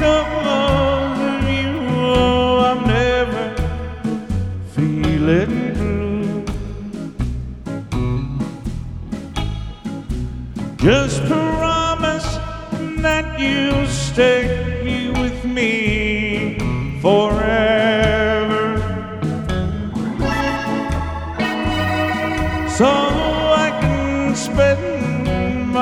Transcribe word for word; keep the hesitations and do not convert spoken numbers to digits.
because of you, oh, I'm never feeling blue. Just promise that you'll stay with me forever. So